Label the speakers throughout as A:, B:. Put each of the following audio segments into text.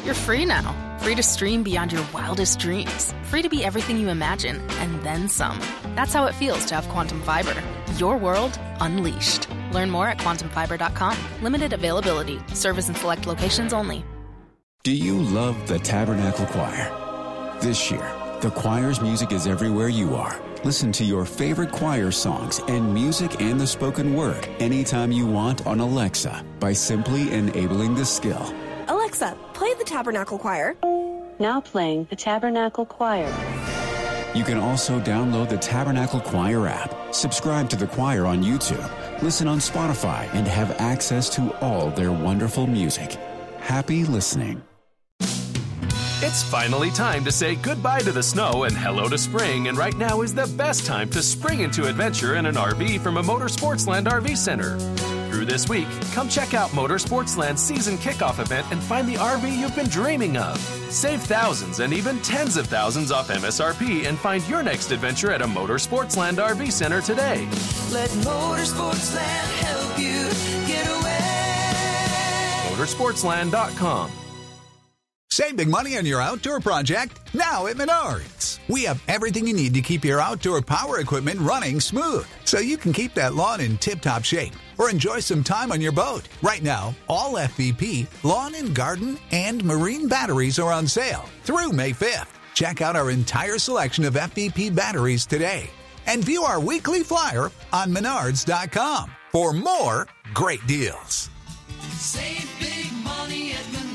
A: You're free now. Free to stream beyond your wildest dreams. Free to be everything you imagine, and then some. That's how it feels to have Quantum Fiber. Your world unleashed. Learn more at quantumfiber.com. Limited availability. Service in select locations only.
B: Do you love the Tabernacle Choir? This year, the choir's music is everywhere you are. Listen to your favorite choir songs and music and the spoken word anytime you want on Alexa by simply enabling the skill.
C: Alexa, play the Tabernacle Choir.
D: Now playing the Tabernacle Choir.
B: You can also download the Tabernacle Choir app, subscribe to the choir on YouTube, listen on Spotify, and have access to all their wonderful music. Happy listening.
E: It's finally time to say goodbye to the snow and hello to spring, and right now is the best time to spring into adventure in an RV from a Motorsportsland RV Center. Through this week, come check out Motorsportsland's season kickoff event and find the RV you've been dreaming of. Save thousands and even tens of thousands off MSRP and find your next adventure at a Motorsportsland RV Center today.
F: Let Motorsportsland help you get away.
E: Motorsportsland.com.
G: Save big money on your outdoor project now at Menards. We have everything you need to keep your outdoor power equipment running smooth, so you can keep that lawn in tip-top shape or enjoy some time on your boat. Right now, all FVP, lawn and garden, and marine batteries are on sale through May 5th. Check out our entire selection of FVP batteries today and view our weekly flyer on Menards.com for more great deals.
F: Save big money at Menards.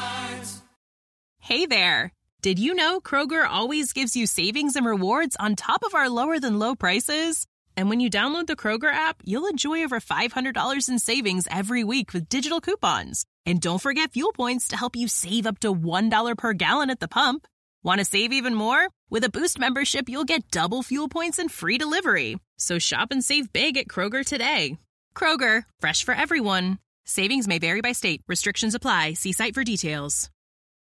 H: Hey there! Did you know Kroger always gives you savings and rewards on top of our lower-than-low prices? And when you download the Kroger app, you'll enjoy over $500 in savings every week with digital coupons. And don't forget fuel points to help you save up to $1 per gallon at the pump. Want to save even more? With a Boost membership, you'll get double fuel points and free delivery. So shop and save big at Kroger today. Kroger, fresh for everyone. Savings may vary by state. Restrictions apply. See site for details.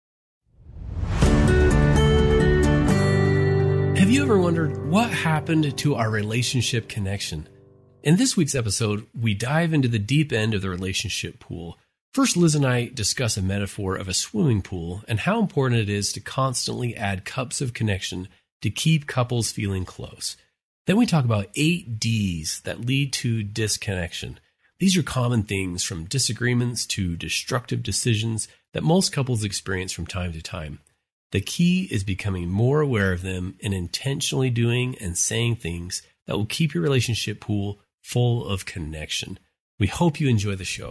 I: Have you ever wondered what happened to our relationship connection? In this week's episode, we dive into the deep end of the relationship pool. First, Liz and I discuss a metaphor of a swimming pool and how important it is to constantly add cups of connection to keep couples feeling close. Then we talk about 8 Ds that lead to disconnection. These are common things from disagreements to destructive decisions that most couples experience from time to time. The key is becoming more aware of them and intentionally doing and saying things that will keep your relationship pool full of connection. We hope you enjoy the show.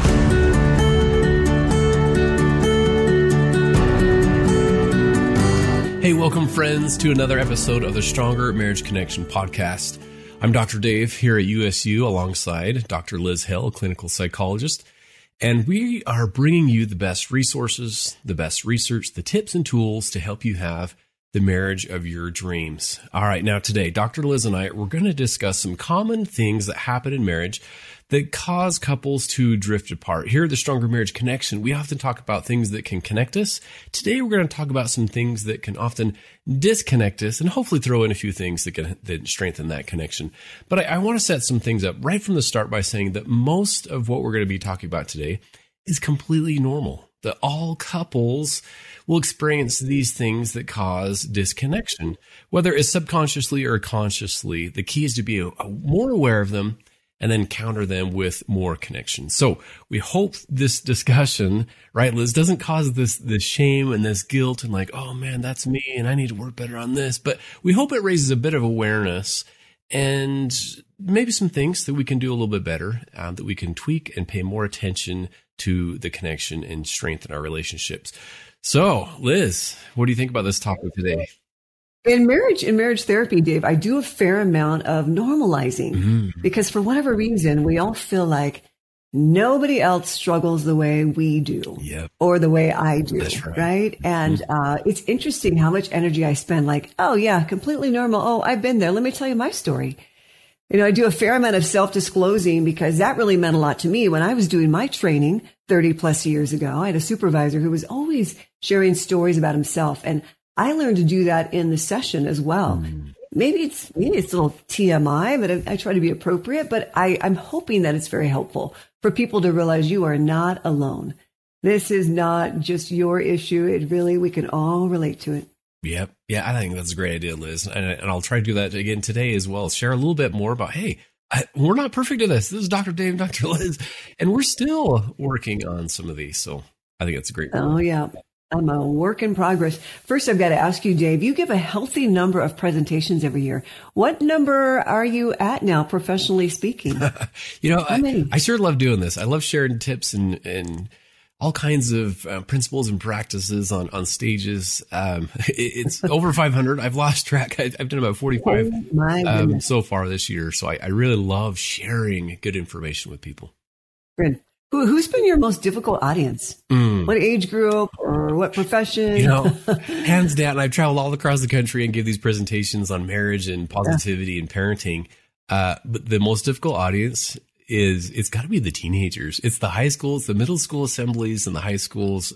I: Hey, welcome friends to another episode of the Stronger Marriage Connection podcast. I'm Dr. Dave here at USU alongside Dr. Liz Hill, a clinical psychologist. And we are bringing you the best resources, the best research, the tips and tools to help you have the marriage of your dreams. All right, now today, Dr. Liz and I, we're going to discuss some common things that happen in marriage that cause couples to drift apart. Here at the Stronger Marriage Connection, we often talk about things that can connect us. Today, we're going to talk about some things that can often disconnect us and hopefully throw in a few things that strengthen that connection. But I want to set some things up right from the start by saying that most of what we're going to be talking about today is completely normal. That all couples will experience these things that cause disconnection, whether it's subconsciously or consciously. The key is to be more aware of them and then counter them with more connection. So we hope this discussion, right, Liz, doesn't cause this shame and this guilt and like, oh man, that's me and I need to work better on this. But we hope it raises a bit of awareness and maybe some things that we can do a little bit better, that we can tweak and pay more attention to the connection and strengthen our relationships. So, Liz, what do you think about this topic today?
J: In marriage therapy, Dave, I do a fair amount of normalizing because for whatever reason, we all feel like nobody else struggles the way we do or the way I do. That's right? And it's interesting how much energy I spend like, oh yeah, completely normal. Oh, I've been there. Let me tell you my story. You know, I do a fair amount of self-disclosing because that really meant a lot to me when I was doing my training 30 plus years ago. I had a supervisor who was always sharing stories about himself. And I learned to do that in the session as well. Maybe it's a little TMI, but I try to be appropriate. But I'm hoping that it's very helpful for people to realize you are not alone. This is not just your issue. We can all relate to it.
I: Yep. Yeah, I think that's a great idea, Liz. And I'll try to do that again today as well. Share a little bit more about, hey, we're not perfect at this. This is Dr. Dave, Dr. Liz, and we're still working on some of these. So I think it's a great point.
J: Oh, yeah. I'm a work in progress. First, I've got to ask you, Dave, you give a healthy number of presentations every year. What number are you at now, professionally speaking?
I: I sure love doing this. I love sharing tips and all kinds of principles and practices on stages. It's over 500. I've lost track. I've done about 45 so far this year. So I really love sharing good information with people.
J: Good. Who's been your most difficult audience? What age group or what profession?
I: Hands down, I've traveled all across the country and give these presentations on marriage and positivity and parenting. But the most difficult audience it's got to be the teenagers. It's the high schools, the middle school assemblies and the high schools.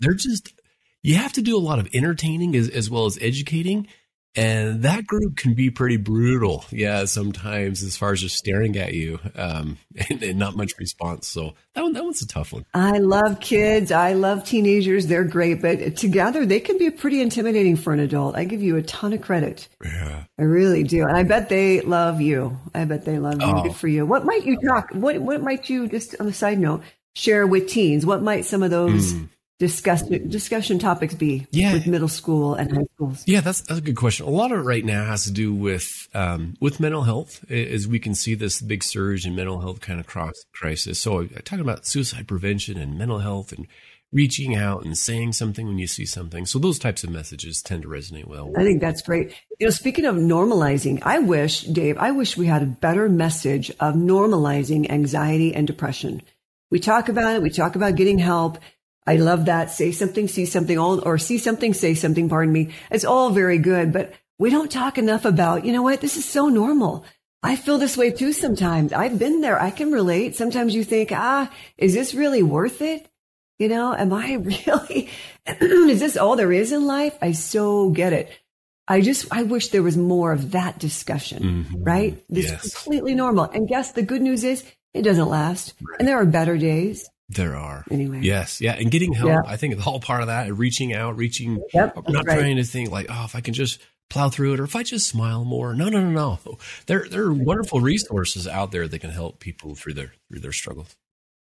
I: You have to do a lot of entertaining as well as educating. And that group can be pretty brutal. Yeah, sometimes as far as just staring at you and not much response. So that one's a tough one.
J: I love kids. I love teenagers. They're great. But together, they can be pretty intimidating for an adult. I give you a ton of credit.
I: Yeah.
J: I really do. And I bet they love you. Good for you. What might you what might you, just on a side note, share with teens? What might some of those discussion topics be with middle school and high schools?
I: Yeah, that's a good question. A lot of it right now has to do with mental health, as we can see this big surge in mental health kind of crisis. So I'm talking about suicide prevention and mental health and reaching out and saying something when you see something. So those types of messages tend to resonate well.
J: I think that's great. Speaking of normalizing, I wish we had a better message of normalizing anxiety and depression. We talk about it. We talk about getting help. I love that. Say something, see something, or see something, say something, pardon me. It's all very good, but we don't talk enough about, this is so normal. I feel this way too sometimes. I've been there. I can relate. Sometimes you think, is this really worth it? Am I really, is this all there is in life? I so get it. I wish there was more of that discussion, right? This is completely normal. And guess the good news is it doesn't last. Right. And there are better days.
I: There are.
J: Anyway.
I: Yes. Yeah. And getting help, I think it's all part of that. Reaching out, not trying to think like, if I can just plow through it or if I just smile more. No. There are wonderful resources out there that can help people through their struggles.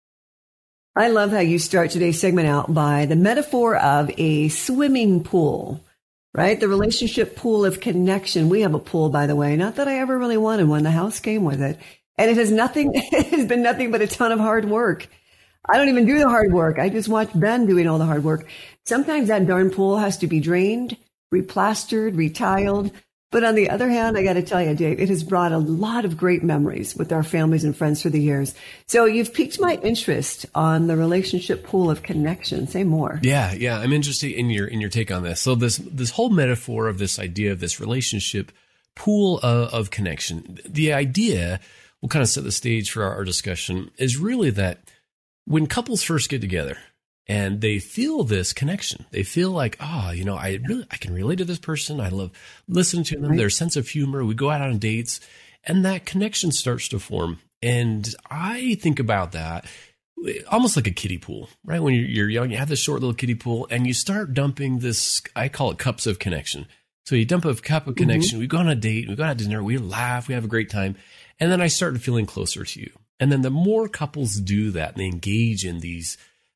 J: I love how you start today's segment out by the metaphor of a swimming pool, right? The relationship pool of connection. We have a pool, by the way. Not that I ever really wanted one. The house came with it. And it has been nothing but a ton of hard work. I don't even do the hard work. I just watch Ben doing all the hard work. Sometimes that darn pool has to be drained, replastered, retiled. But on the other hand, I got to tell you, Dave, it has brought a lot of great memories with our families and friends through the years. So you've piqued my interest on the relationship pool of connection. Say more.
I: Yeah. I'm interested in your take on this. So this whole metaphor of this idea of this relationship pool of connection, the idea, we'll kind of set the stage for our discussion, is really that when couples first get together and they feel this connection, they feel like, I can relate to this person. I love listening to them, their sense of humor. We go out on dates and that connection starts to form. And I think about that almost like a kiddie pool, right? When you're young, you have this short little kiddie pool and you start dumping this, I call it cups of connection. So you dump a cup of connection. We go on a date, we go out to dinner, we laugh, we have a great time. And then I start feeling closer to you. And then the more couples do that and they engage in these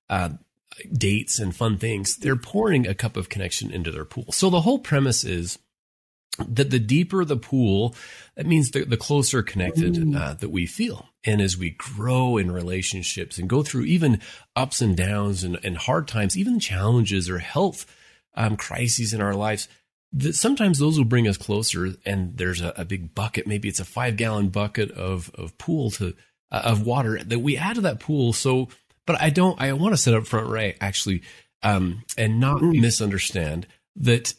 I: dates and fun things, they're pouring a cup of connection into their pool. So the whole premise is that the deeper the pool, that means the closer connected that we feel. And as we grow in relationships and go through even ups and downs and hard times, even challenges or health crises in our lives, sometimes those will bring us closer. And there's a big bucket, maybe it's a 5-gallon bucket of pool of water that we add to that pool. So, but I want to set up front, right, actually, and not misunderstand that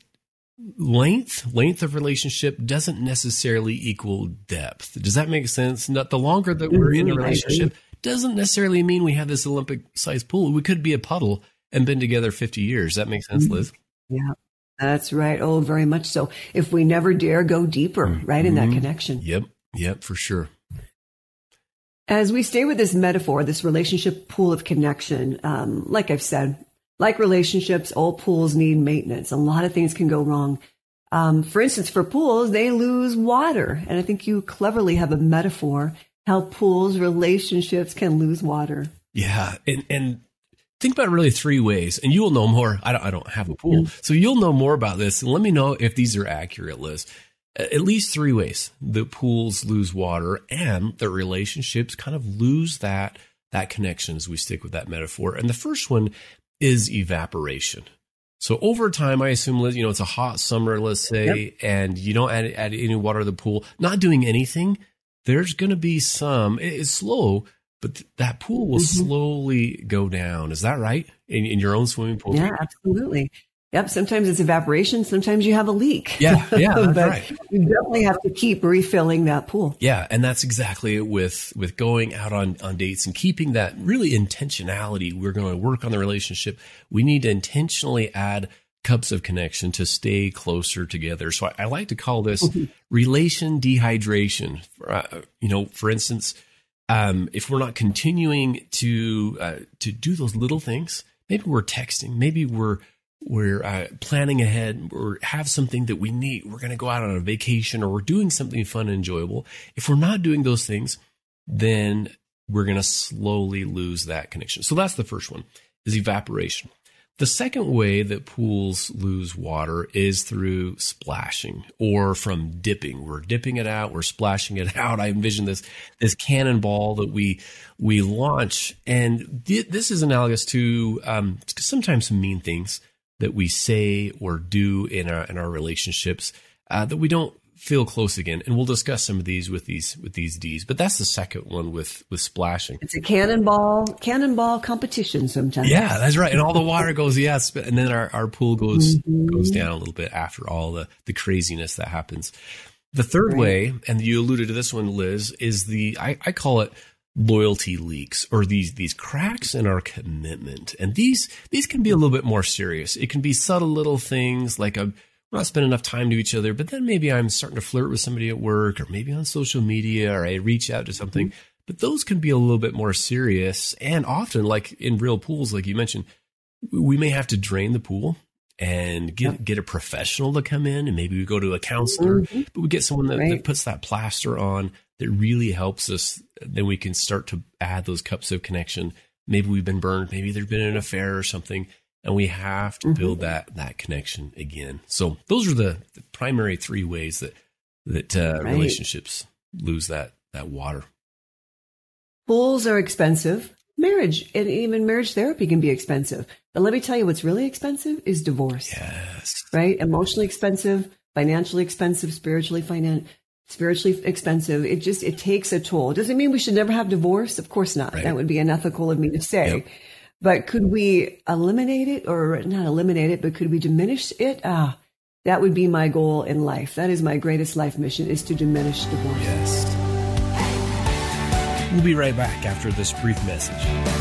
I: length of relationship doesn't necessarily equal depth. Does that make sense? Not the longer that we're in a relationship doesn't necessarily mean we have this Olympic-sized pool. We could be a puddle and been together 50 years. That makes sense, Liz?
J: Yeah, that's right. Oh, very much so. If we never dare go deeper, right, in that connection.
I: Yep, for sure.
J: As we stay with this metaphor, this relationship pool of connection, like I've said, like relationships, all pools need maintenance. A lot of things can go wrong. For instance, for pools, they lose water. And I think you cleverly have a metaphor how pools, relationships can lose water.
I: Yeah. And think about really three ways, and you will know more. I don't have a pool, so you'll know more about this. And let me know if these are accurate, Liz. At least three ways the pools lose water and the relationships kind of lose that connection as we stick with that metaphor. And the first one is evaporation. So over time, I assume, Liz, it's a hot summer, let's say, and you don't add any water to the pool, not doing anything. There's going to be it's slow, but that pool will slowly go down. Is that right? In your own swimming pool?
J: Yeah, absolutely. Yep. Sometimes it's evaporation. Sometimes you have a leak.
I: Yeah, that's right.
J: You definitely have to keep refilling that pool.
I: Yeah, and that's exactly it with going out on dates and keeping that really intentionality. We're going to work on the relationship. We need to intentionally add cups of connection to stay closer together. So I like to call this relation dehydration. For instance, if we're not continuing to do those little things, maybe we're texting, maybe we're planning ahead, or have something that we need. We're going to go out on a vacation, or we're doing something fun and enjoyable. If we're not doing those things, then we're going to slowly lose that connection. So that's the first one, is evaporation. The second way that pools lose water is through splashing, or from dipping. We're dipping it out, we're splashing it out. I envision this cannonball that we launch, and this is analogous to sometimes some mean things that we say or do in our relationships that we don't feel close again. And we'll discuss some of these with these D's. But that's the second one with splashing. It's
J: a cannonball competition sometimes.
I: Yeah, that's right. And all the water goes, and then our pool goes down a little bit after all the craziness that happens. The third way, and you alluded to this one, Liz, is I call it loyalty leaks, or these cracks in our commitment. And these can be a little bit more serious. It can be subtle little things like we're not spending enough time to each other, but then maybe I'm starting to flirt with somebody at work, or maybe on social media, or I reach out to something. But those can be a little bit more serious. And often, like in real pools, like you mentioned, we may have to drain the pool and get a professional to come in, and maybe we go to a counselor, but we get someone that puts that plaster on that really helps us. Then we can start to add those cups of connection. Maybe we've been burned, maybe there's been an affair or something, and we have to build that connection again. So those are the primary three ways that relationships lose that water.
J: Pools are expensive. Marriage, and even marriage therapy, can be expensive. But let me tell you, what's really expensive is divorce.
I: Yes.
J: Right? Emotionally expensive, financially expensive, spiritually expensive. It takes a toll. Does it mean we should never have divorce? Of course not. Right. That would be unethical of me to say. Yep. But could we eliminate it, or not eliminate it, but could we diminish it? That would be my goal in life. That is my greatest life mission, is to diminish divorce.
I: Yes. We'll be right back after this brief message.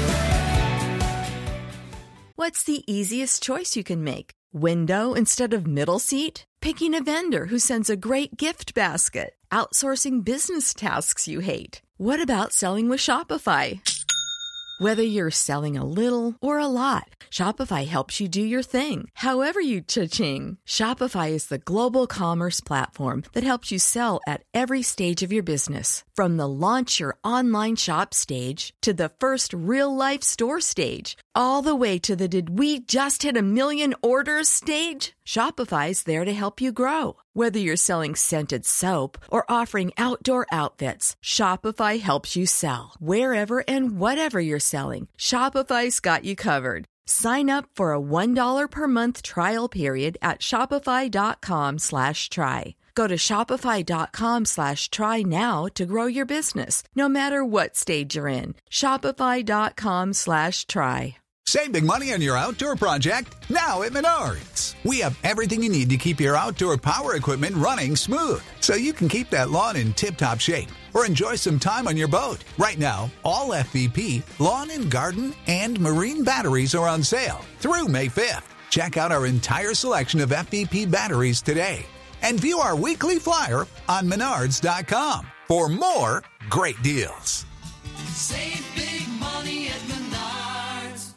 K: What's the easiest choice you can make? Window instead of middle seat? Picking a vendor who sends a great gift basket? Outsourcing business tasks you hate? What about selling with Shopify? Whether you're selling a little or a lot, Shopify helps you do your thing, however you cha-ching. Shopify is the global commerce platform that helps you sell at every stage of your business. From the launch your online shop stage to the first real-life store stage, all the way to the did we just hit 1 million orders stage. Shopify's there to help you grow. Whether you're selling scented soap or offering outdoor outfits, Shopify helps you sell. Wherever and whatever you're selling, Shopify's got you covered. Sign up for a $1 per month trial period at shopify.com/try. Go to shopify.com/try now to grow your business, no matter what stage you're in. Shopify.com/try.
G: Save big money on your outdoor project now at Menards. We have everything you need to keep your outdoor power equipment running smooth, so you can keep that lawn in tip-top shape or enjoy some time on your boat. Right now, all FVP, lawn and garden, and marine batteries are on sale through May 5th. Check out our entire selection of FVP batteries today and view our weekly flyer on Menards.com for more great deals.
F: Save big money at Menards.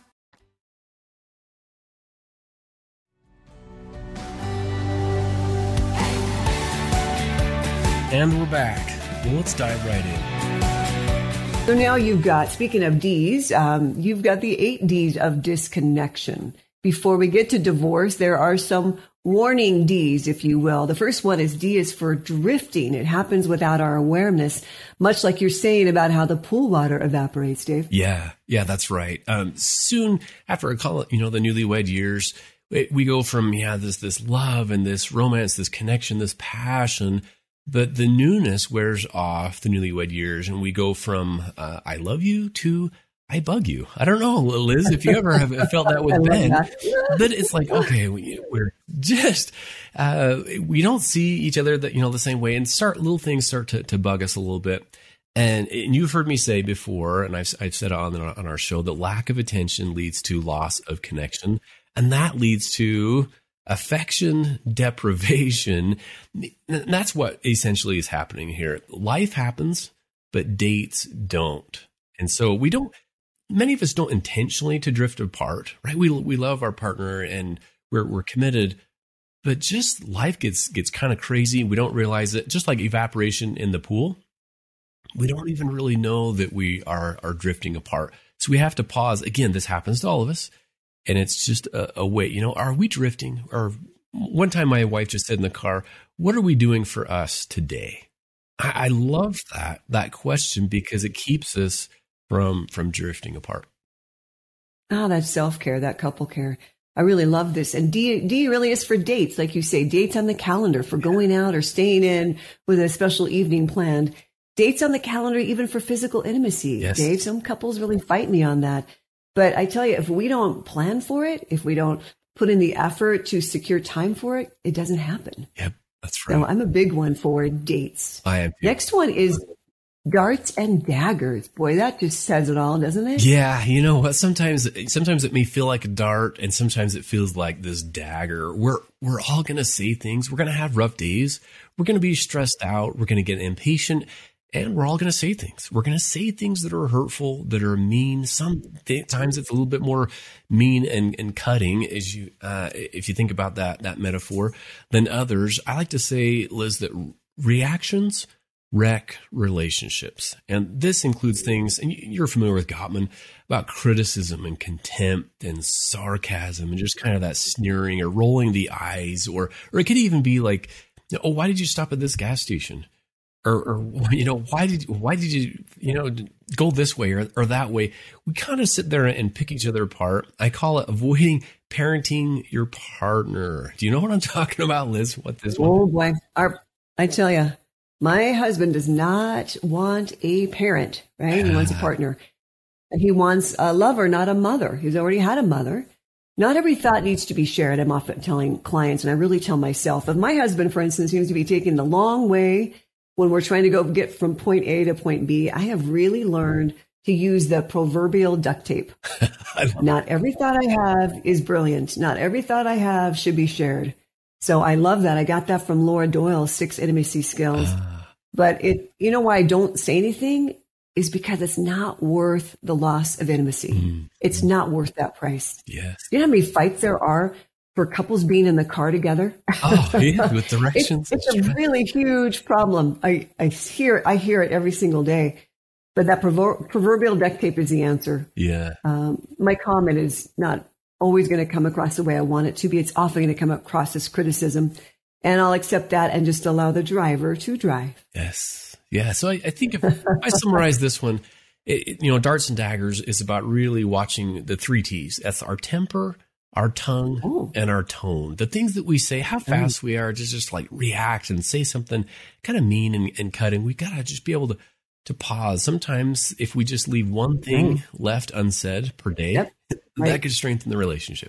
I: And we're back. Well, let's dive right in.
J: So now you've got, speaking of D's, you've got the 8 D's of disconnection. Before we get to divorce, there are some warning D's, if you will. The first one is D is for drifting. It happens without our awareness, much like you're saying about how the pool water evaporates, Dave.
I: Yeah, that's right. Soon after, I call it, the newlywed years, we go from, this love and this romance, this connection, this passion, but the newness wears off the newlywed years, and we go from I love you to I bug you. I don't know, Liz, if you ever have felt that with Ben, but it's like, okay, we're just, we don't see each other the same way, and little things start to bug us a little bit. And you've heard me say before, and I've said on our show, that lack of attention leads to loss of connection, and that leads to affection deprivation. And that's what essentially is happening here. Life happens, but dates don't. And so many of us don't intentionally to drift apart, right? We love our partner and we're committed, but just life gets kind of crazy. We don't realize it. Just like evaporation in the pool, we don't even really know that we are drifting apart. So we have to pause. Again, this happens to all of us. And it's just a way, are we drifting? Or one time my wife just said in the car, what are we doing for us today? I love that question, because it keeps us from drifting apart.
J: Oh, that's self-care, that couple care. I really love this. And D really is for dates. Like you say, dates on the calendar for going out or staying in with a special evening planned. Dates on the calendar, even for physical intimacy.
I: Yes.
J: Dave, some couples really fight me on that. But I tell you, if we don't plan for it, if we don't put in the effort to secure time for it, it doesn't happen.
I: Yep, that's right.
J: So I'm a big one for dates.
I: I am too.
J: Next one is darts and daggers. Boy, that just says it all, doesn't it?
I: Yeah, you know what? Sometimes it may feel like a dart, and sometimes it feels like this dagger. We're all going to say things. We're going to have rough days. We're going to be stressed out. We're going to get impatient. And we're all going to say things. We're going to say things that are hurtful, that are mean. Sometimes it's a little bit more mean and cutting, as if you think about that metaphor, than others. I like to say, Liz, that reactions wreck relationships. And this includes things, and you're familiar with Gottman, about criticism and contempt and sarcasm and just kind of that sneering or rolling the eyes, or it could even be like, oh, why did you stop at this gas station? Or why did you go this way or that way? We kind of sit there and pick each other apart. I call it avoiding parenting your partner. Do you know what I'm talking about, Liz? What this one?
J: Oh boy, I tell you, my husband does not want a parent, right? He wants a partner. He wants a lover, not a mother. He's already had a mother. Not every thought needs to be shared. I'm often telling clients, and I really tell myself, if my husband, for instance, seems to be taking the long way when we're trying to go get from point A to point B, I have really learned to use the proverbial duct tape. Not every thought I have is brilliant. Not every thought I have should be shared. So I love that. I got that from Laura Doyle's 6 Intimacy Skills. But why I don't say anything is because it's not worth the loss of intimacy. It's not worth that price.
I: Yes.
J: You know how many fights there are for couples being in the car together?
I: Oh, yeah, with directions.
J: It's a really huge problem. I hear it every single day. But that proverbial duct tape is the answer.
I: Yeah.
J: My comment is not always going to come across the way I want it to be. It's often going to come across as criticism. And I'll accept that and just allow the driver to drive.
I: Yes. Yeah. So I think if I summarize this one, darts and daggers is about really watching the 3 T's. That's our temper, our tongue, and our tone. The things that we say, how fast we are to just like react and say something kind of mean and cutting. We got to just be able to pause. Sometimes if we just leave one thing left unsaid per day, that could strengthen the relationship.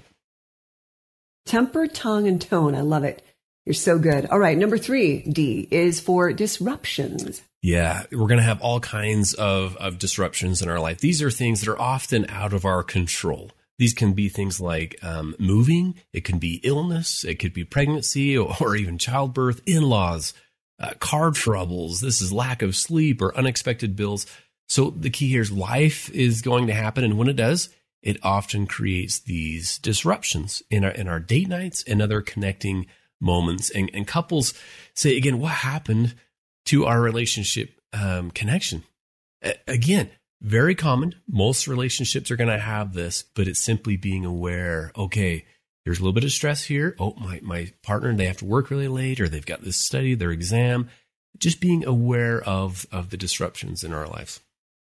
J: Temper, tongue, and tone. I love it. You're so good. All right. Number 3, D, is for disruptions.
I: Yeah, we're going to have all kinds of disruptions in our life. These are things that are often out of our control. These can be things like moving. It can be illness. It could be pregnancy or even childbirth, in-laws, car troubles. This is lack of sleep or unexpected bills. So the key here is life is going to happen. And when it does, it often creates these disruptions in our date nights and other connecting moments. And couples say, again, what happened to our relationship connection? Again, very common. Most relationships are going to have this, but it's simply being aware, okay, there's a little bit of stress here. Oh, my partner, they have to work really late, or they've got this study, their exam. Just being aware of the disruptions in our lives.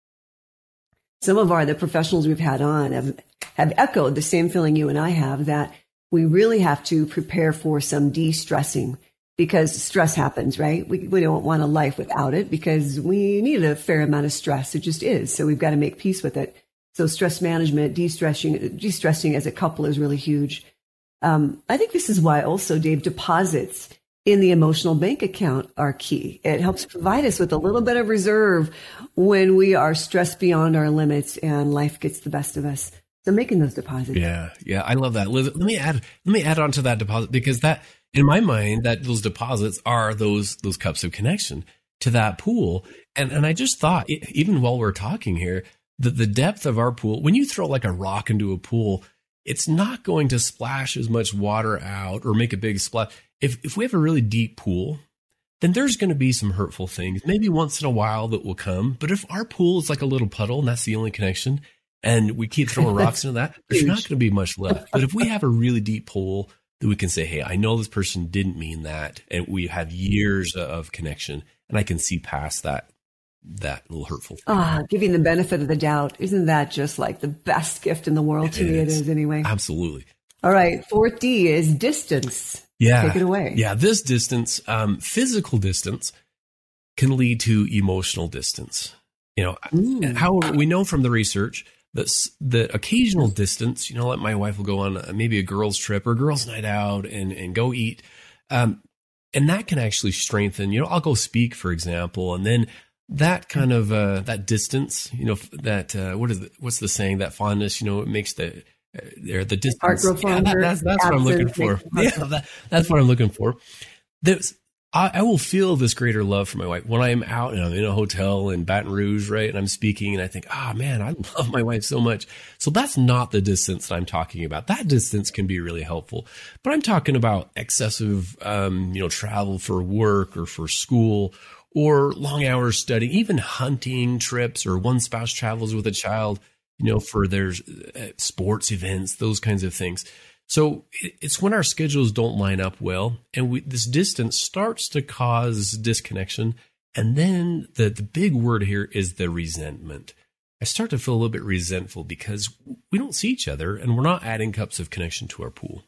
J: Some of the professionals we've had on have echoed the same feeling you and I have, that we really have to prepare for some de-stressing, because stress happens, right? We don't want a life without it, because we need a fair amount of stress. It just is. So we've got to make peace with it. So stress management, de-stressing as a couple is really huge. I think this is why also, Dave, deposits in the emotional bank account are key. It helps provide us with a little bit of reserve when we are stressed beyond our limits and life gets the best of us. So making those deposits. Yeah, I love that. Liz, let me add on to that deposit, because that, in my mind, that those deposits are those cups of connection to that pool. And I just thought, even while we're talking here, that the depth of our pool, when you throw like a rock into a pool, it's not going to splash as much water out or make a big splash. If we have a really deep pool, then there's going to be some hurtful things, maybe once in a while, that will come. But if our pool is like a little puddle and that's the only connection, and we keep throwing rocks into that, there's not going to be much left. But if we have a really deep pool that we can say, hey, I know this person didn't mean that, and we have years of connection, and I can see past that little hurtful thing. Giving the benefit of the doubt. Isn't that just like the best gift in the world? To me, it is anyway.
I: Absolutely.
J: All right. 4D is distance.
I: Yeah.
J: Take it away.
I: Yeah. This distance, physical distance, can lead to emotional distance. However, we know from the research that the occasional distance, like my wife will go on maybe a girls' trip or girls' night out and go eat. And that can actually strengthen, I'll go speak, for example, and then that kind of, that distance, what's the saying, that fondness, it makes the distance.
J: Heart grow fonder.
I: That's what I'm looking for. Yeah, that's what I'm looking for. I will feel this greater love for my wife when I am out and I'm in a hotel in Baton Rouge, right? And I'm speaking and I think, man, I love my wife so much. So that's not the distance that I'm talking about. That distance can be really helpful, but I'm talking about excessive, travel for work or for school, or long hours studying, even hunting trips, or one spouse travels with a child, for their sports events, those kinds of things. So it's when our schedules don't line up well, and this distance starts to cause disconnection. And then the big word here is the resentment. I start to feel a little bit resentful because we don't see each other and we're not adding cups of connection to our pool.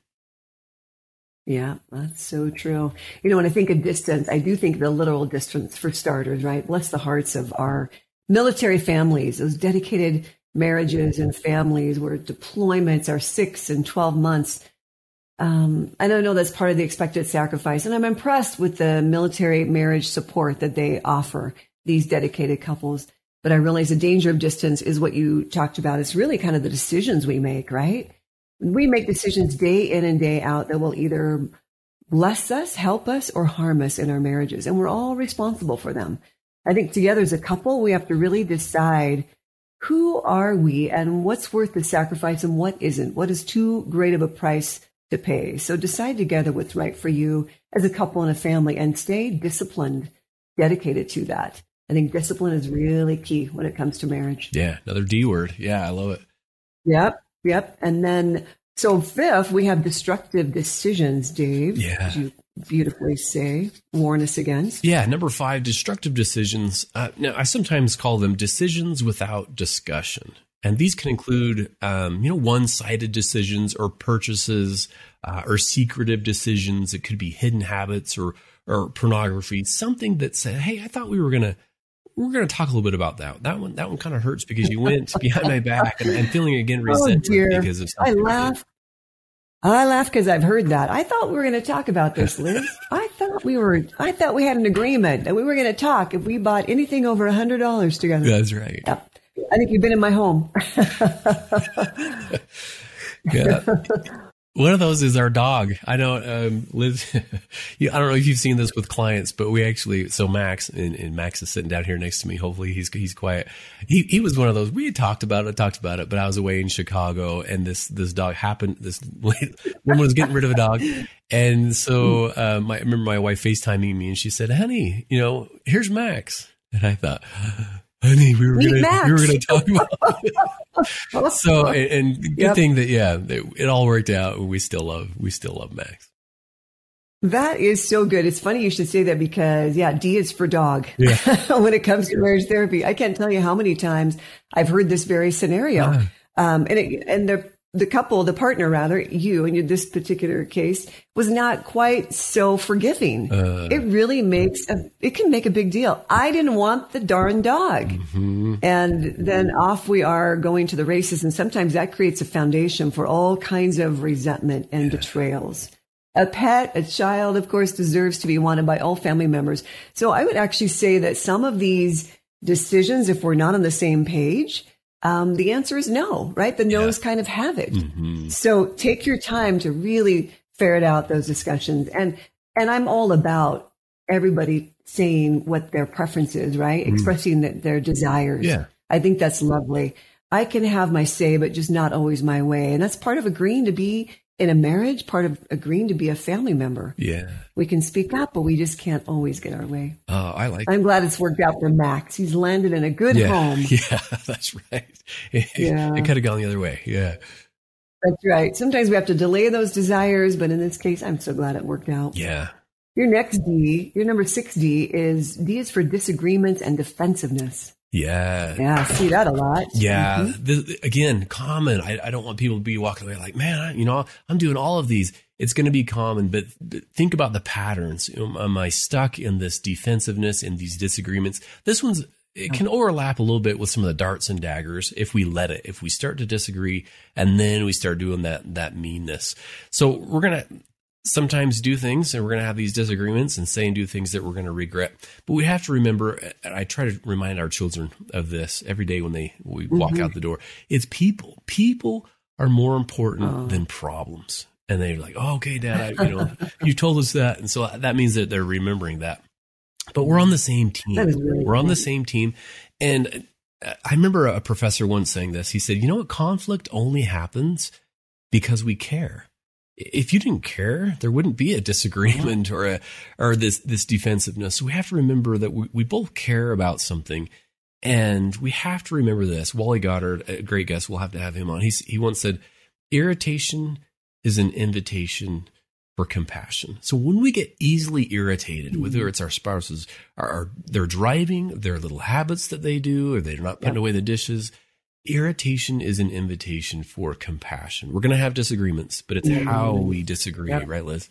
J: Yeah, that's so true. When I think of distance, I do think of the literal distance for starters, right? Bless the hearts of our military families, those dedicated marriages and families where deployments are 6 and 12 months. And I know that's part of the expected sacrifice. And I'm impressed with the military marriage support that they offer these dedicated couples. But I realize the danger of distance is what you talked about. It's really kind of the decisions we make, right? We make decisions day in and day out that will either bless us, help us, or harm us in our marriages. And we're all responsible for them. I think together as a couple, we have to really decide, who are we and what's worth the sacrifice and what isn't? What is too great of a price to pay? So decide together what's right for you as a couple and a family, and stay disciplined, dedicated to that. I think discipline is really key when it comes to marriage.
I: Yeah, another D word. Yeah, I love it.
J: Yep. And then, so fifth, we have destructive decisions, Dave.
I: Yeah.
J: Did you beautifully say, warn us against?
I: Yeah, number 5, destructive decisions. Now, I sometimes call them decisions without discussion. And these can include, one-sided decisions or purchases or secretive decisions. It could be hidden habits or pornography, something that said, hey, I thought we were going to talk a little bit about that. That one kind of hurts because you went behind my back, and I'm feeling again resentment because of something.
J: I laugh because I've heard that. I thought we were going to talk about this, Liz. I thought we had an agreement that we were going to talk if we bought anything over $100 together.
I: That's right.
J: Yep. I think you've been in my home.
I: Yeah. One of those is our dog. I know, Liz, I don't know if you've seen this with clients, but we actually, so Max, and Max is sitting down here next to me. Hopefully he's quiet. He was one of those, we had talked about it, but I was away in Chicago, and this dog happened, this woman was getting rid of a dog. And so, I remember my wife FaceTiming me, and she said, honey, here's Max. And I thought, honey, we were going to talk about it. So, and good thing that, it all worked out. We still love Max.
J: That is so good. It's funny you should say that because, D is for dog. Yeah. When it comes to marriage therapy, I can't tell you how many times I've heard this very scenario. And the couple, the partner rather, you in this particular case, was not quite so forgiving. It really it can make a big deal. I didn't want the darn dog. Mm-hmm. And then off we are going to the races. And sometimes that creates a foundation for all kinds of resentment and betrayals. A pet, a child, of course, deserves to be wanted by all family members. So I would actually say that some of these decisions, if we're not on the same page, the answer is no, right? The no's kind of have it. Mm-hmm. So take your time to really ferret out those discussions. And I'm all about everybody saying what their preference is, right? Mm. Expressing their desires. Yeah. I think that's lovely. I can have my say, but just not always my way. And that's part of agreeing to be in a marriage, part of agreeing to be a family member. Yeah. We can speak up, but we just can't always get our way.
I: Oh, I'm
J: glad it's worked out for Max. He's landed in a good home.
I: Yeah, that's right. It could have gone the other way. Yeah.
J: That's right. Sometimes we have to delay those desires, but in this case, I'm so glad it worked out.
I: Yeah.
J: Your next D, your number 6D is for disagreements and defensiveness.
I: Yeah.
J: Yeah. See that a lot.
I: Yeah. Mm-hmm. Again, common. I don't want people to be walking away like, man, I'm doing all of these. It's going to be common, but think about the patterns. Am I stuck in this defensiveness, in these disagreements? It can overlap a little bit with some of the darts and daggers if we let it, if we start to disagree and then we start doing that meanness. So we're going to sometimes do things and we're going to have these disagreements and say and do things that we're going to regret. But we have to remember, and I try to remind our children of this every day when we walk out the door. It's people. People are more important than problems. And they're like, oh, okay, Dad, you told us that. And so that means that they're remembering that. But we're on the same team. We're on the same team. And I remember a professor once saying this. He said, conflict only happens because we care. If you didn't care, there wouldn't be a disagreement or this defensiveness. So we have to remember that we both care about something. And we have to remember this. Wally Goddard, a great guest, we'll have to have him on. He once said, irritation is an invitation for compassion. So when we get easily irritated, whether it's our spouses, they're driving, their little habits that they do, or they're not putting away the dishes, irritation is an invitation for compassion. We're going to have disagreements, but it's how we disagree, right, Liz?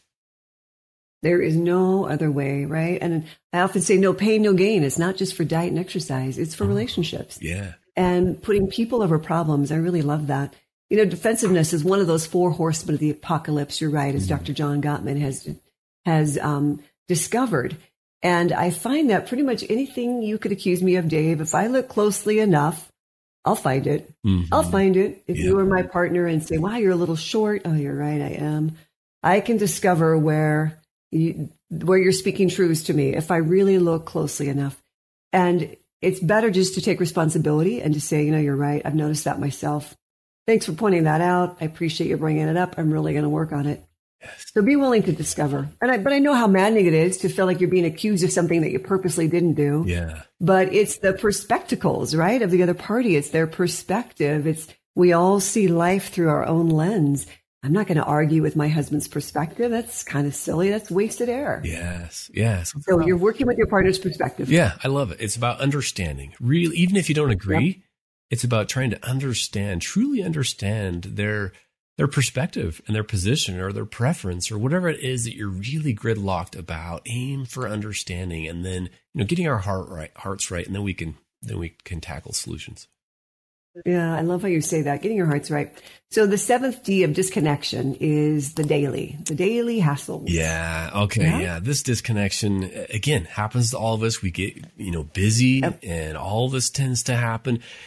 J: There is no other way, right? And I often say no pain, no gain. It's not just for diet and exercise. It's for relationships.
I: Yeah.
J: And putting people over problems. I really love that. Defensiveness is one of those 4 horsemen of the apocalypse. You're right, as Dr. John Gottman has discovered. And I find that pretty much anything you could accuse me of, Dave, if I look closely enough, I'll find it. Mm-hmm. I'll find it. If you were my partner and say, wow, you're a little short. Oh, you're right, I am. I can discover where you're speaking truths to me if I really look closely enough. And it's better just to take responsibility and to say, you're right. I've noticed that myself. Thanks for pointing that out. I appreciate you bringing it up. I'm really going to work on it. Yes. So be willing to discover. But I know how maddening it is to feel like you're being accused of something that you purposely didn't do.
I: Yeah.
J: But it's the perspectacles, right, of the other party. It's their perspective. We all see life through our own lens. I'm not going to argue with my husband's perspective. That's kind of silly. That's wasted air.
I: Yes.
J: So you're working with your partner's perspective.
I: Yeah, I love it. It's about understanding. Really, even if you don't agree, it's about trying to truly understand their perspective and their position or their preference or whatever it is that you're really gridlocked about. Aim for understanding and then, getting our hearts right. And then we can tackle solutions.
J: Yeah, I love how you say that, getting your hearts right. So the 7th D of disconnection is the daily hassle.
I: Yeah. Okay. Yeah. This disconnection, again, happens to all of us. We get, busy and all this tends to happen.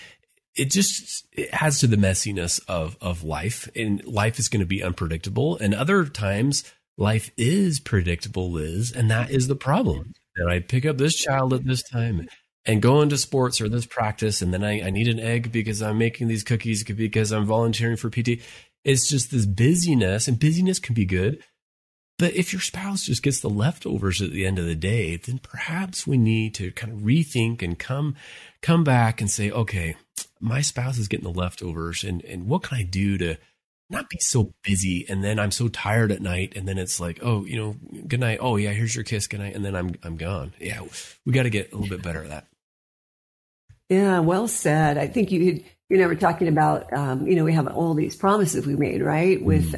I: it adds to the messiness of life, and life is going to be unpredictable. And other times life is predictable, Liz, and that is the problem. And I pick up this child at this time and go into sports or this practice, and then I need an egg because I'm making these cookies because I'm volunteering for PT. It's just this busyness, and busyness can be good. But if your spouse just gets the leftovers at the end of the day, then perhaps we need to kind of rethink and come back and say, okay, my spouse is getting the leftovers, and what can I do to not be so busy? And then I'm so tired at night, and then it's like, oh, good night. Oh yeah, here's your kiss, good night, and then I'm gone. Yeah, we got to get a little bit better at that.
J: Yeah, well said. I think you and I were talking about, we have all these promises we made, right? With,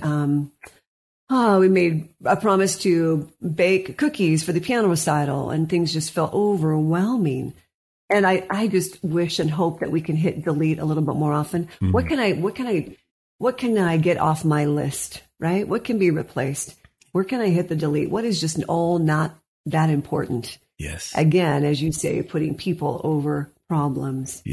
J: we made a promise to bake cookies for the piano recital, and things just felt overwhelming. And I just wish and hope that we can hit delete a little bit more often. Mm-hmm. What can I get off my list, right? What can be replaced? Where can I hit the delete? What is just all not that important?
I: Yes.
J: Again, as you say, putting people over problems.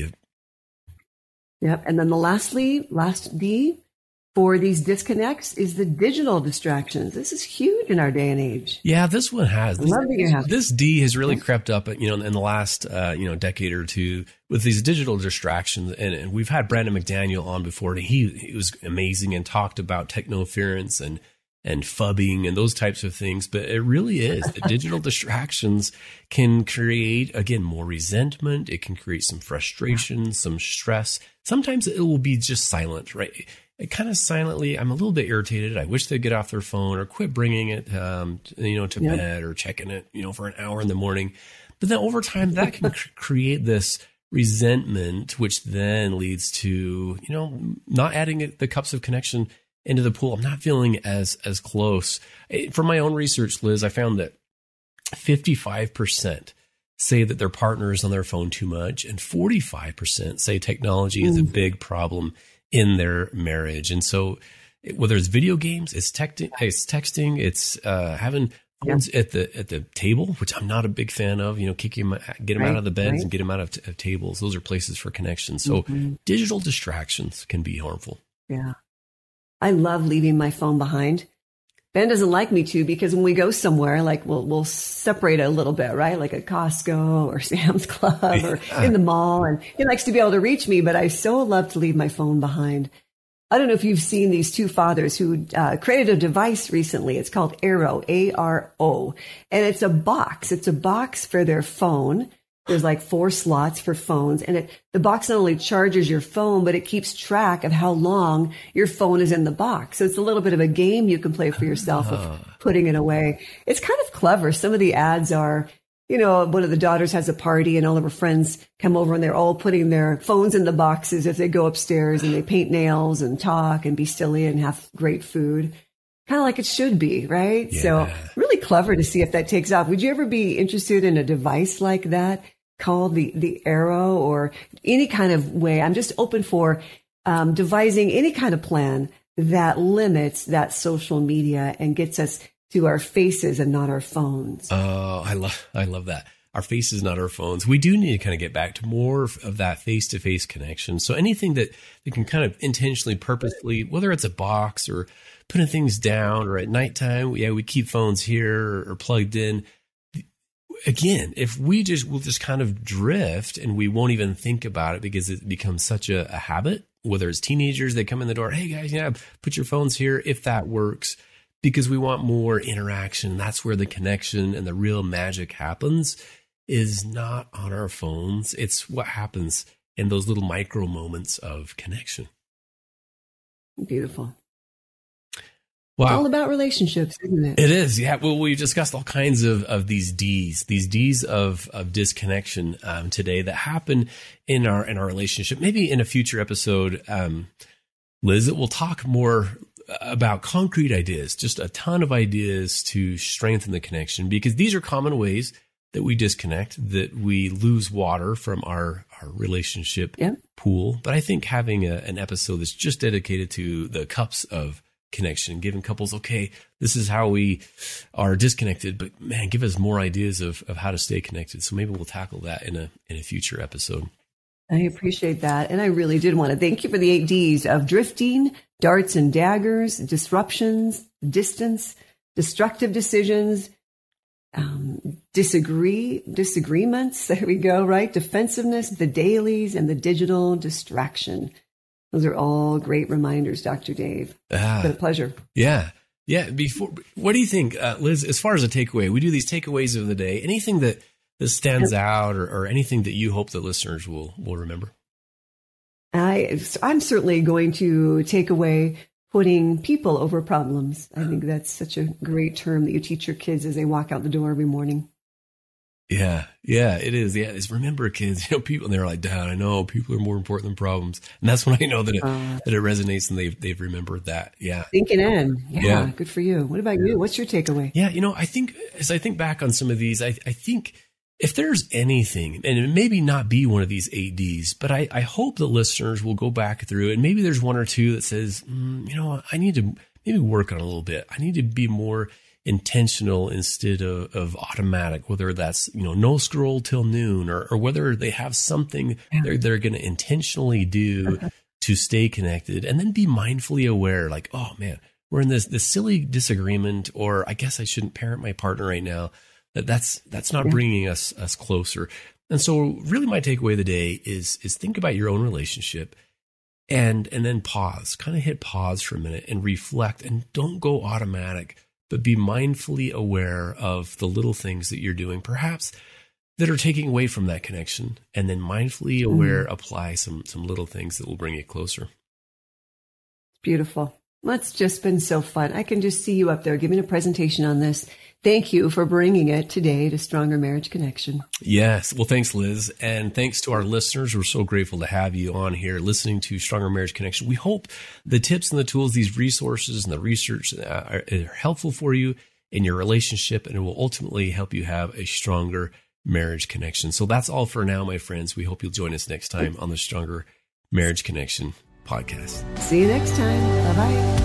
J: Yep. And then the last D for these disconnects is the digital distractions. This is huge in our day and age.
I: Yeah, this one has. This D has really crept up, in the last, decade or two with these digital distractions. And we've had Brandon McDaniel on before, and he was amazing and talked about technoference and phubbing and those types of things. But it really is. The digital distractions can create, again, more resentment. It can create some frustration, some stress. Sometimes it will be just silent, right? It kind of silently, I'm a little bit irritated. I wish they'd get off their phone or quit bringing it, to bed or checking it, for an hour in the morning. But then over time, that can create this resentment, which then leads to, not adding the cups of connection into the pool. I'm not feeling as close. From my own research, Liz, I found that 55% say that their partner is on their phone too much, and 45% say technology is a big problem in their marriage. And so whether it's video games, it's texting, it's having phones at the table, which I'm not a big fan of, get them out of the beds and get them out of tables. Those are places for connection. So digital distractions can be harmful.
J: Yeah. I love leaving my phone behind. Ben doesn't like me to, because when we go somewhere, like we'll separate a little bit, right? Like at Costco or Sam's Club or in the mall. And he likes to be able to reach me, but I so love to leave my phone behind. I don't know if you've seen these two fathers who created a device recently. It's called Aero, A-R-O. And it's a box. It's a box for their phone. There's like 4 slots for phones, and the box not only charges your phone, but it keeps track of how long your phone is in the box. So it's a little bit of a game you can play for yourself of putting it away. It's kind of clever. Some of the ads are, one of the daughters has a party and all of her friends come over and they're all putting their phones in the boxes as they go upstairs, and they paint nails and talk and be silly and have great food. Kind of like it should be, right?
I: Yeah.
J: So really clever to see if that takes off. Would you ever be interested in a device like that called the Aero, or any kind of way? I'm just open for devising any kind of plan that limits that social media and gets us to our faces and not our phones.
I: Oh, I love that. Our faces, not our phones. We do need to kind of get back to more of that face-to-face connection. So anything that can kind of intentionally, purposely, whether it's a box or putting things down, or at nighttime, we keep phones here or plugged in. Again, if we'll just kind of drift and we won't even think about it because it becomes such a habit, whether it's teenagers, they come in the door, hey guys, put your phones here if that works, because we want more interaction. That's where the connection and the real magic happens, is not on our phones. It's what happens in those little micro moments of connection.
J: Beautiful.
I: Wow.
J: All about relationships, isn't it?
I: It is. Yeah. Well, we've discussed all kinds of these Ds of disconnection today that happen in our relationship. Maybe in a future episode, Liz, we'll talk more about concrete ideas, just a ton of ideas to strengthen the connection, because these are common ways that we disconnect, that we lose water from our relationship pool. But I think having an episode that's just dedicated to the cups of connection, giving couples, okay, this is how we are disconnected, but man, give us more ideas of how to stay connected. So maybe we'll tackle that in a future episode.
J: I appreciate that. And I really did want to thank you for the 8 Ds of drifting, darts and daggers, disruptions, distance, destructive decisions, disagreements. There we go, right? Defensiveness, the dailies, and the digital distraction. Those are all great reminders, Dr. Dave. It's been a pleasure.
I: Yeah. Yeah. What do you think, Liz, as far as a takeaway? We do these takeaways of the day. Anything that stands out or anything that you hope the listeners will remember?
J: I'm certainly going to take away putting people over problems. I think that's such a great term that you teach your kids as they walk out the door every morning.
I: Yeah, it is. Yeah, it's remember, kids. People, and they're like, Dad, I know people are more important than problems, and that's when I know that it resonates and they've remembered that. Yeah,
J: thinking in. Yeah, good for you. What about you? What's your takeaway?
I: Yeah, I think as I think back on some of these, I think if there's anything, and it maybe not be one of these 8 Ds, but I hope that listeners will go back through and maybe there's one or two that says, I need to maybe work on a little bit. I need to be more intentional instead of automatic, whether that's, no scroll till noon or whether they have something they're going to intentionally do to stay connected, and then be mindfully aware, like, oh man, we're in this silly disagreement, or I guess I shouldn't parent my partner right now. That's not bringing us closer. And so really my takeaway of the day is think about your own relationship and then pause, kind of hit pause for a minute and reflect, and don't go automatic, but be mindfully aware of the little things that you're doing, perhaps that are taking away from that connection, and then mindfully aware, apply some little things that will bring you closer.
J: Beautiful. Well, it's just been so fun. I can just see you up there giving a presentation on this. Thank you for bringing it today to Stronger Marriage Connection.
I: Yes. Well, thanks, Liz. And thanks to our listeners. We're so grateful to have you on here listening to Stronger Marriage Connection. We hope the tips and the tools, these resources and the research are helpful for you in your relationship, and it will ultimately help you have a stronger marriage connection. So that's all for now, my friends. We hope you'll join us next time on the Stronger Marriage Connection podcast.
J: See you next time. Bye-bye.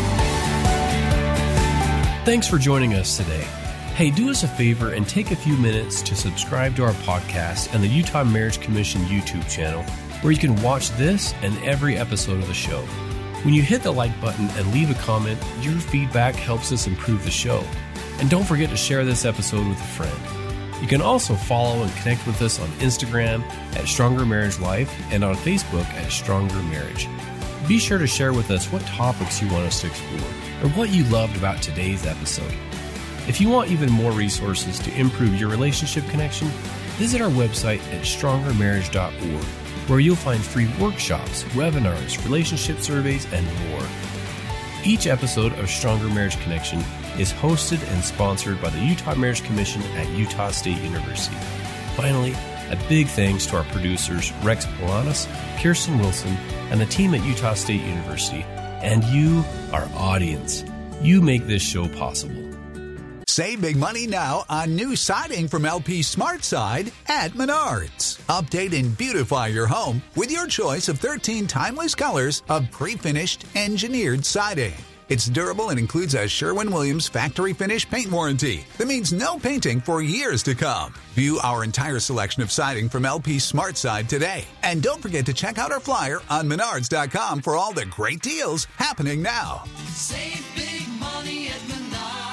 I: Thanks for joining us today. Hey, do us a favor and take a few minutes to subscribe to our podcast and the Utah Marriage Commission YouTube channel, where you can watch this and every episode of the show. When you hit the like button and leave a comment, your feedback helps us improve the show. And don't forget to share this episode with a friend. You can also follow and connect with us on Instagram at Stronger Marriage Life and on Facebook at Stronger Marriage. Be sure to share with us what topics you want us to explore or what you loved about today's episode. If you want even more resources to improve your relationship connection, visit our website at strongermarriage.org, where you'll find free workshops, webinars, relationship surveys, and more. Each episode of Stronger Marriage Connection is hosted and sponsored by the Utah Marriage Commission at Utah State University. Finally, a big thanks to our producers, Rex Polanis, Kirsten Wilson, and the team at Utah State University, and you, our audience. You make this show possible.
G: Save big money now on new siding from LP Smart Side at Menards. Update and beautify your home with your choice of 13 timeless colors of pre-finished engineered siding. It's durable and includes a Sherwin-Williams factory finish paint warranty that means no painting for years to come. View our entire selection of siding from LP Smart Side today. And don't forget to check out our flyer on Menards.com for all the great deals happening now.
F: Save big money at Menards.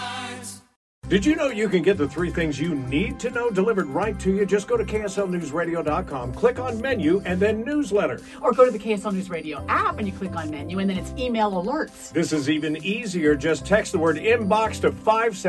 L: Did you know you can get the 3 things you need to know delivered right to you? Just go to KSLNewsRadio.com, click on menu, and then newsletter.
M: Or go to the KSL News Radio app and you click on menu, and then it's email alerts.
L: This is even easier. Just text the word inbox to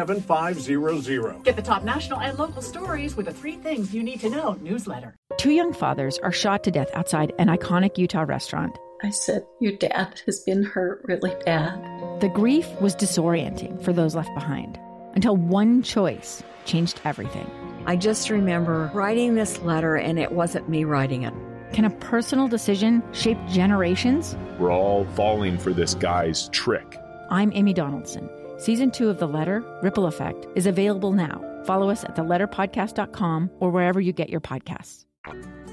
L: 57500.
M: Get the top national and local stories with the 3 things you need to know newsletter.
N: 2 young fathers are shot to death outside an iconic Utah restaurant.
O: I said, your dad has been hurt really bad.
N: The grief was disorienting for those left behind, until one choice changed everything.
P: I just remember writing this letter, and it wasn't me writing it.
N: Can a personal decision shape generations?
Q: We're all falling for this guy's trick.
N: I'm Amy Donaldson. Season 2 of The Letter, Ripple Effect, is available now. Follow us at theletterpodcast.com or wherever you get your podcasts.